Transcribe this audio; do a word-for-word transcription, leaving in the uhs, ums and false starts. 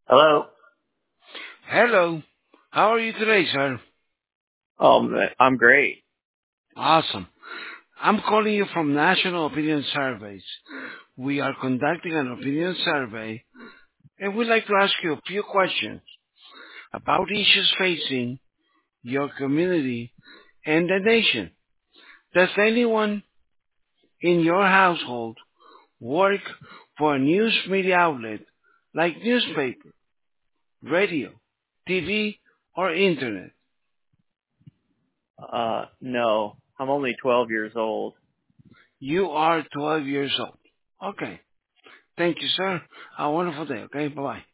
Hello. Hello. How are you today, sir? Oh, I'm great. Awesome. I'm calling you from National Opinion Surveys. We are conducting an opinion survey, and we'd like to ask you a few questions about issues facing your community and the nation. Does anyone in your household work for a news media outlet like newspaper, radio, T V, or internet? Uh, no, I'm only twelve years old. You are twelve years old. Okay. Thank you, sir. Have a wonderful day, okay? Bye-bye.